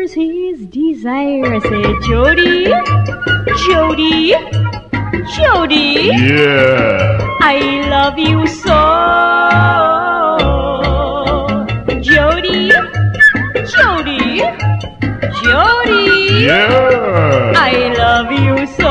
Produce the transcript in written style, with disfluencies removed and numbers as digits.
answers his desire. Say, Jody, Jody, Jody. Yeah. I love you so. Jody, Jody, Jody. Yeah. I love you so.